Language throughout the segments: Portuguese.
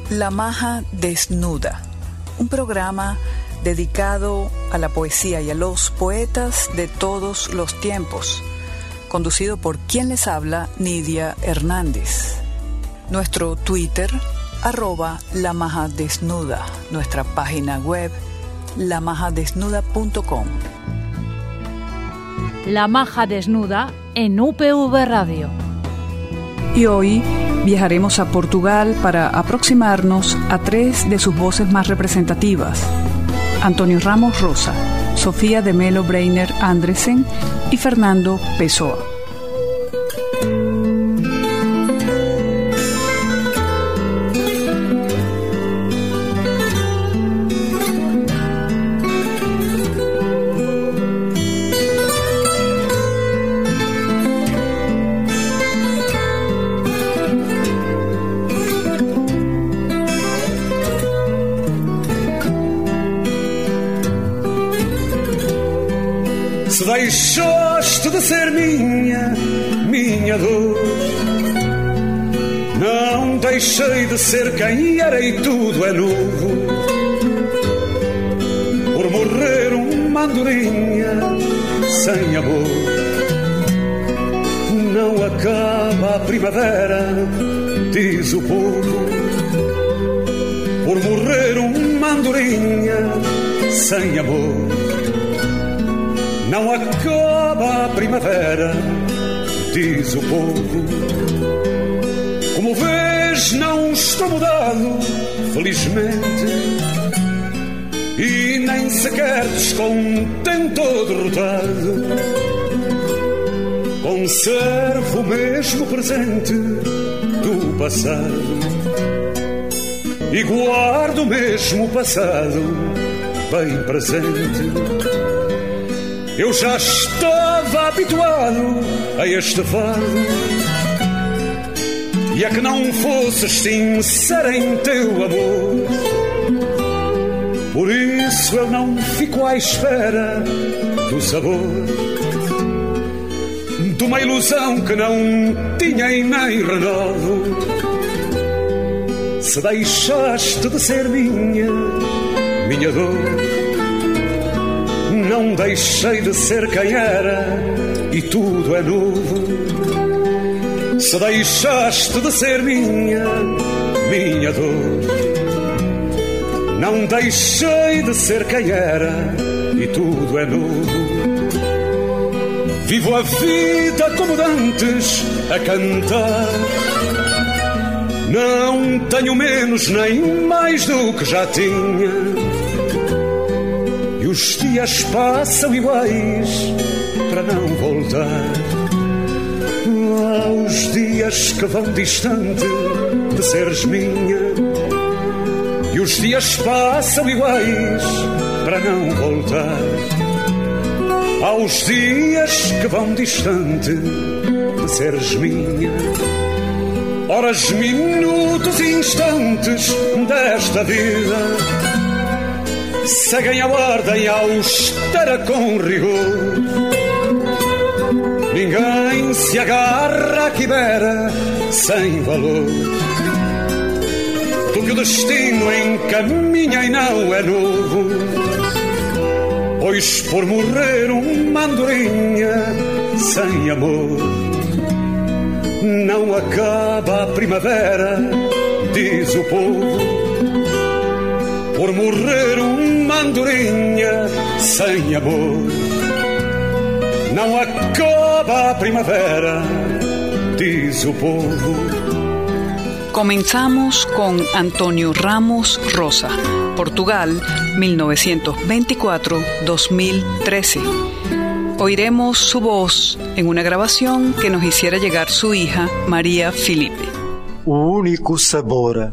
La Maja Desnuda, un programa dedicado a la poesía y a los poetas de todos los tiempos, conducido por quien les habla, Nidia Hernández. Nuestro Twitter, @LaMajaDesnuda, nuestra página web, lamajadesnuda.com. La Maja Desnuda en UPV Radio. Y hoy viajaremos a Portugal para aproximarnos a tres de sus voces más representativas: António Ramos Rosa, Sofía de Melo Breiner Andresen y Fernando Pessoa. Se deixaste de ser minha dor, não deixei de ser quem era e tudo é novo. Por morrer uma andorinha sem amor, não acaba a primavera, diz o povo. Por morrer uma andorinha sem amor, não acaba a primavera, diz o povo. Como vês, não estou mudado, felizmente, e nem sequer descontente ou derrotado. Conservo o mesmo presente do passado e guardo o mesmo passado bem presente. Eu já estava habituado a este fado e a que não fosses sincero em teu amor. Por isso eu não fico à espera do sabor de uma ilusão que não tinha e nem renovo. Se deixaste de ser minha dor, não deixei de ser quem era e tudo é novo. Se deixaste de ser minha dor, não deixei de ser quem era e tudo é novo. Vivo a vida como dantes a cantar, não tenho menos nem mais do que já tinha. Os dias passam iguais para não voltar aos dias que vão distante de seres minha. E os dias passam iguais para não voltar aos dias que vão distante de seres minha. Horas, minutos e instantes desta vida seguem a ordem austera com rigor. Ninguém se agarra à quimera sem valor do que o destino encaminha e não é novo. Pois por morrer uma andorinha sem amor, não acaba a primavera, diz o povo. Por morrer uma andorinha sem amor, não acaba a primavera, diz o povo. Comenzamos con António Ramos Rosa, Portugal, 1924-2013. Oiremos su voz en una grabación que nos hiciera llegar su hija, María Filipe. O único sabor,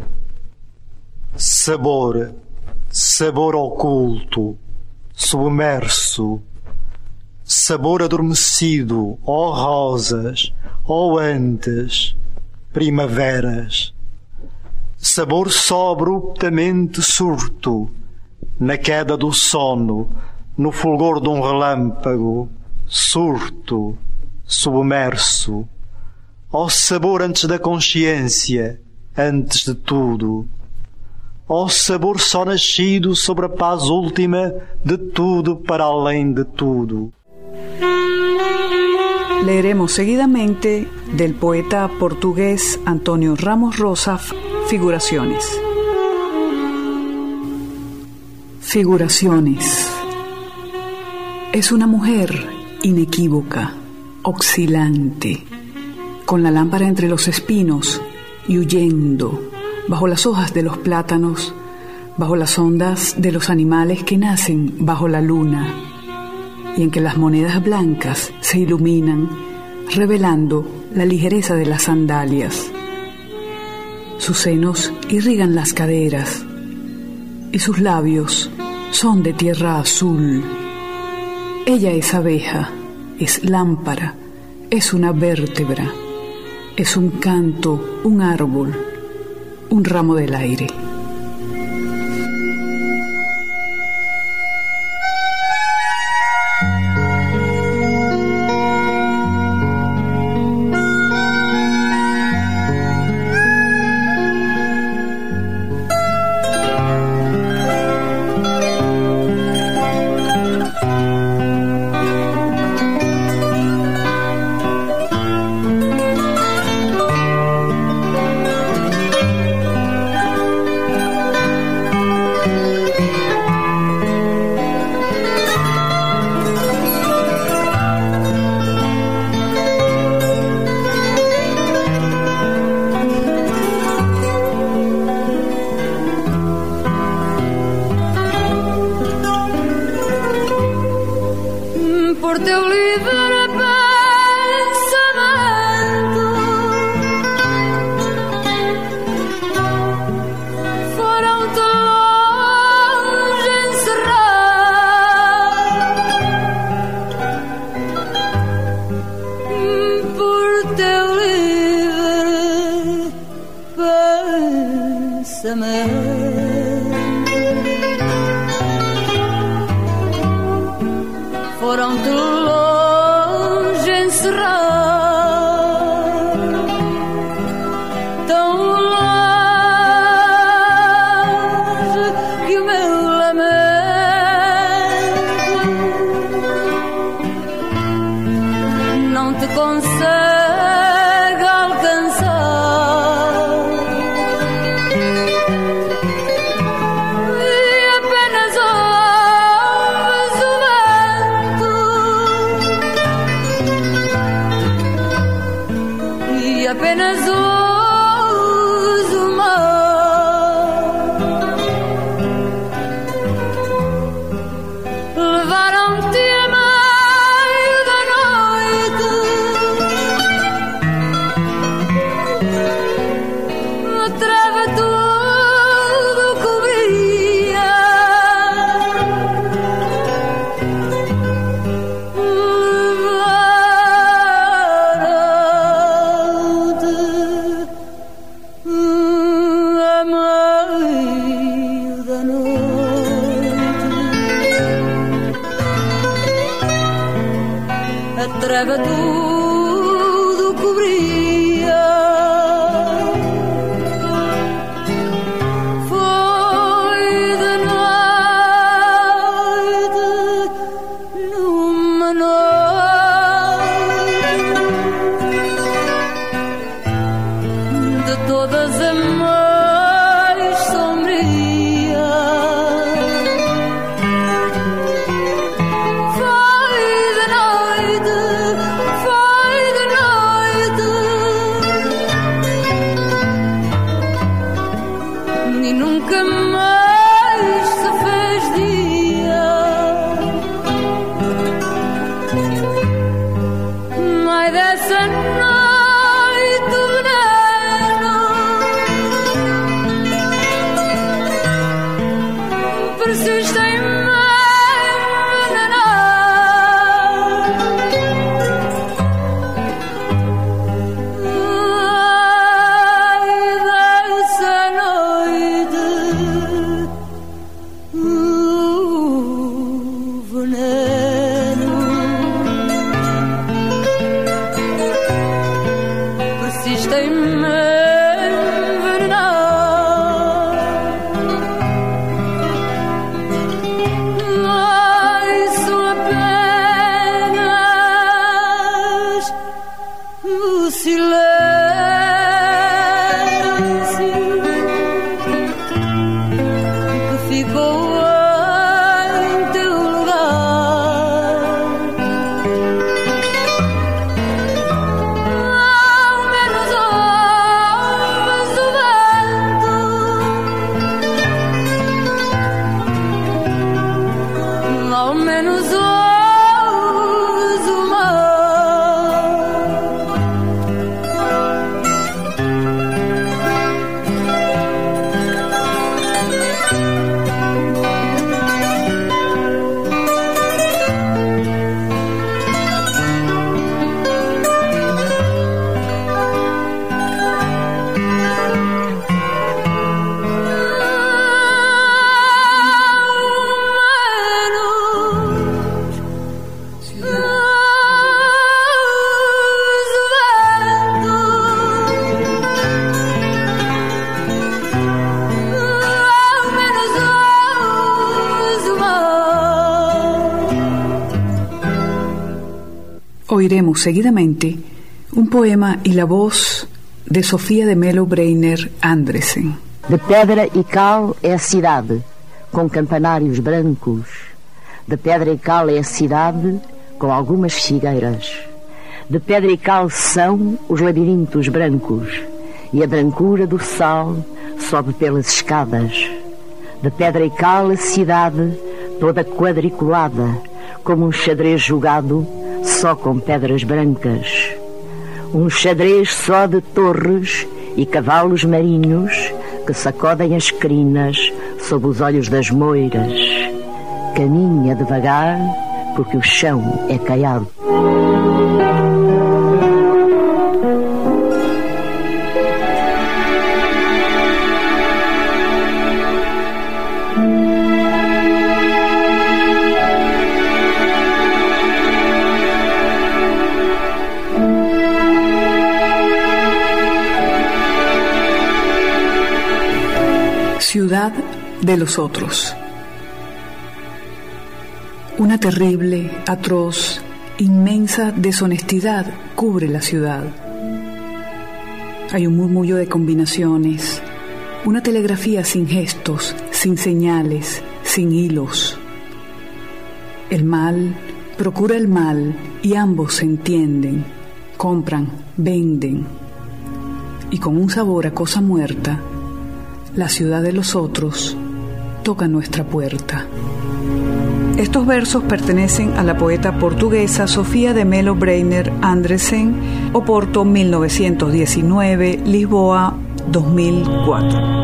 sabor oculto, submerso, sabor adormecido, ó rosas, ó antes, primaveras, sabor só abruptamente surto, na queda do sono, no fulgor de um relâmpago, surto, submerso, ó sabor antes da consciência, antes de tudo, ó sabor só nascido sobre a paz última de tudo para além de tudo. Leeremos seguidamente del poeta portugués Antonio Ramos Rosa Figuraciones. Figuraciones. Es una mujer inequívoca, oscilante, con la lámpara entre los espinos y huyendo bajo las hojas de los plátanos, bajo las ondas de los animales que nacen bajo la luna, y en que las monedas blancas se iluminan, revelando la ligereza de las sandalias. Sus senos irrigan las caderas, y sus labios son de tierra azul. Ella es abeja, es lámpara, es una vértebra, es un canto, un árbol, un ramo del aire. Oiremos seguidamente un poema y la voz de Sofia de Melo Breiner Andresen. De pedra e cal é a cidade, com campanários brancos. De pedra e cal é a cidade, com algumas figueiras. De pedra e cal são os labirintos brancos, e a brancura do sal sobe pelas escadas. De pedra e cal a cidade, toda quadriculada, como um xadrez jogado só com pedras brancas. Um xadrez só de torres e cavalos marinhos que sacodem as crinas sob os olhos das moiras. Caminha devagar, porque o chão é caiado. Ciudad de los otros. Una terrible, atroz, inmensa deshonestidad cubre la ciudad. Hay un murmullo de combinaciones, una telegrafía sin gestos, sin señales, sin hilos. El mal procura el mal y ambos se entienden, compran, venden. Y con un sabor a cosa muerta, la ciudad de los otros toca nuestra puerta. Estos versos pertenecen a la poeta portuguesa Sofia de Melo Breiner Andresen, Oporto 1919, Lisboa 2004.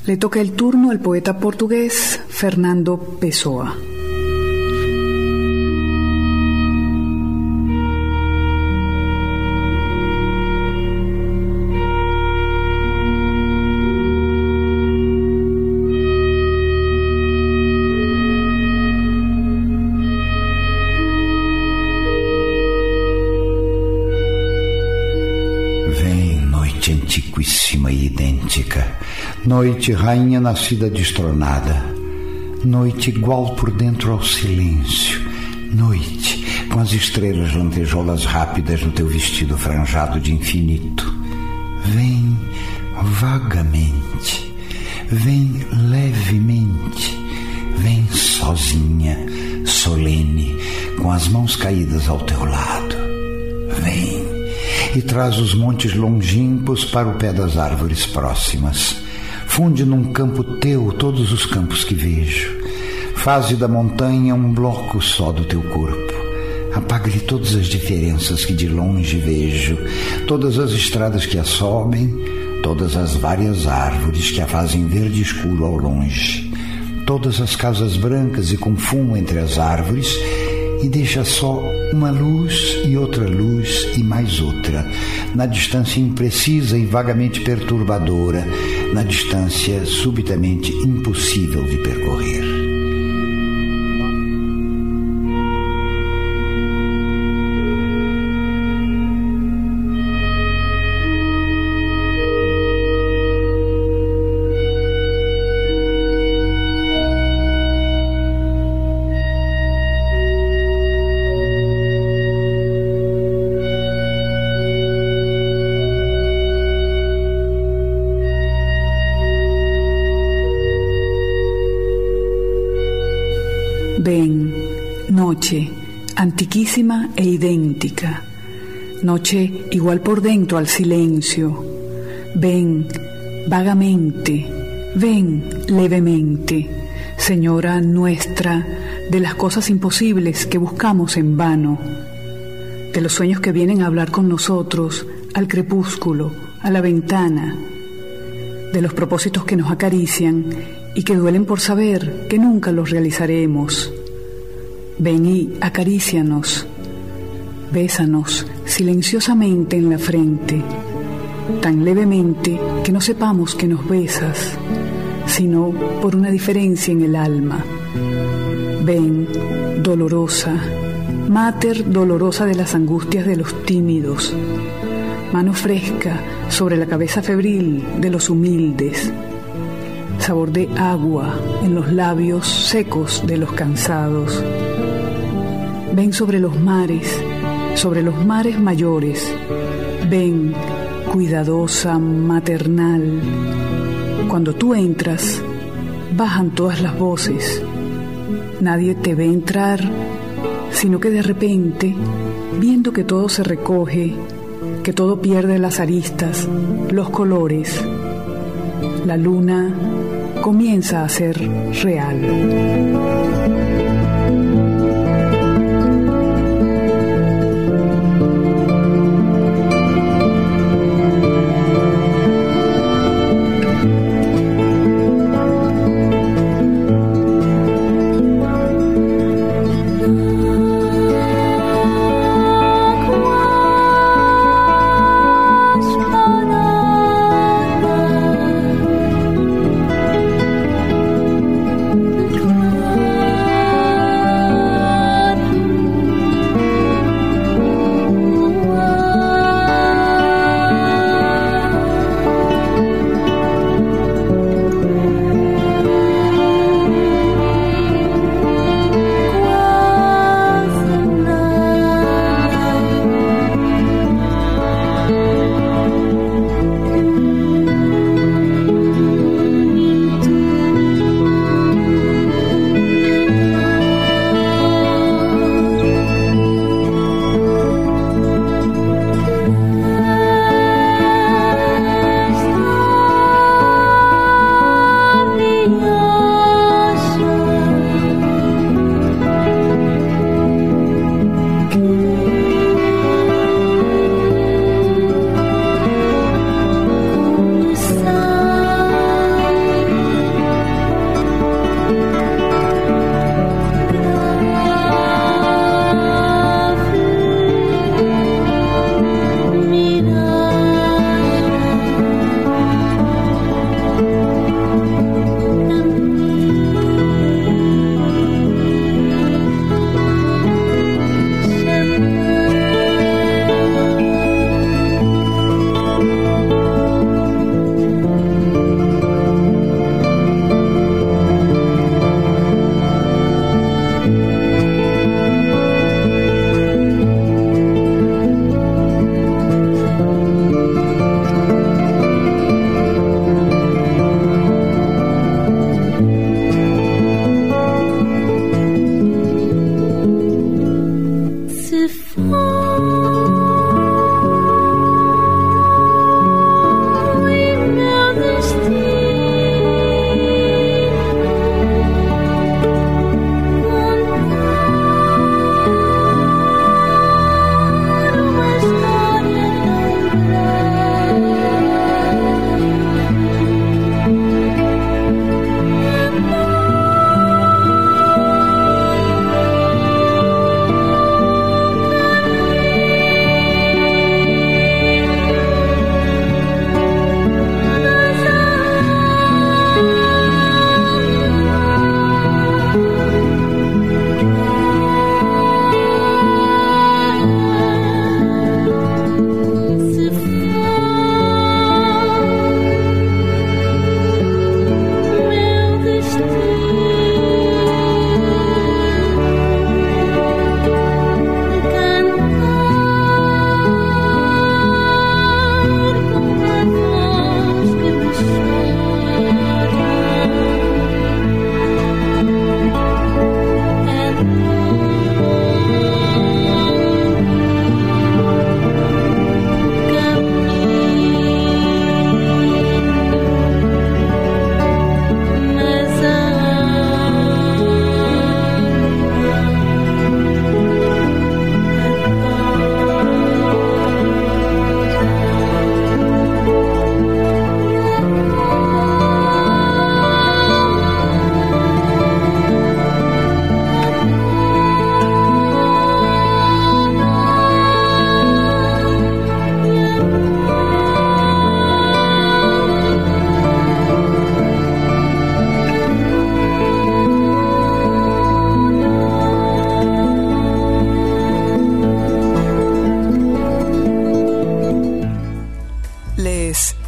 Le toca el turno al poeta portugués Fernando Pessoa. Antiquíssima e idêntica, noite rainha nascida destronada, noite igual por dentro ao silêncio, noite com as estrelas lantejoulas rápidas no teu vestido franjado de infinito. Vem vagamente, vem levemente, vem sozinha, solene, com as mãos caídas ao teu lado. Vem e traz os montes longínquos para o pé das árvores próximas. Funde num campo teu todos os campos que vejo. Faze da montanha um bloco só do teu corpo. Apague-lhe todas as diferenças que de longe vejo, todas as estradas que a sobem, todas as várias árvores que a fazem verde escuro ao longe, todas as casas brancas e com fumo entre as árvores, e deixa só uma luz e mais outra, na distância imprecisa e vagamente perturbadora, na distância subitamente impossível de percorrer. Ven, noche, antiquísima e idéntica, noche igual por dentro al silencio. Ven, vagamente, ven, levemente, señora nuestra, de las cosas imposibles que buscamos en vano, de los sueños que vienen a hablar con nosotros, al crepúsculo, a la ventana, de los propósitos que nos acarician y que duelen por saber que nunca los realizaremos. Ven y acarícianos, bésanos silenciosamente en la frente, tan levemente que no sepamos que nos besas, sino por una diferencia en el alma. Ven, dolorosa, máter dolorosa de las angustias de los tímidos, mano fresca sobre la cabeza febril de los humildes, sabor de agua en los labios secos de los cansados. Ven sobre los mares mayores. Ven, cuidadosa, maternal. Cuando tú entras, bajan todas las voces. Nadie te ve entrar, sino que de repente, viendo que todo se recoge, que todo pierde las aristas, los colores, la luna comienza a ser real.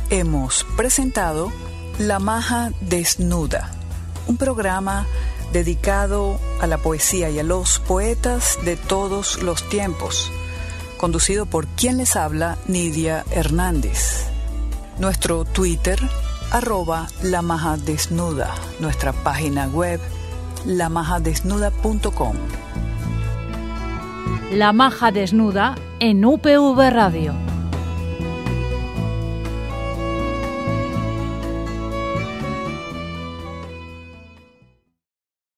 hemos presentado La Maja Desnuda, un programa dedicado a la poesía y a los poetas de todos los tiempos, conducido por quien les habla, Nidia Hernández. Nuestro Twitter, @lamajadesnuda, nuestra página web, lamajadesnuda.com. La Maja Desnuda en UPV Radio.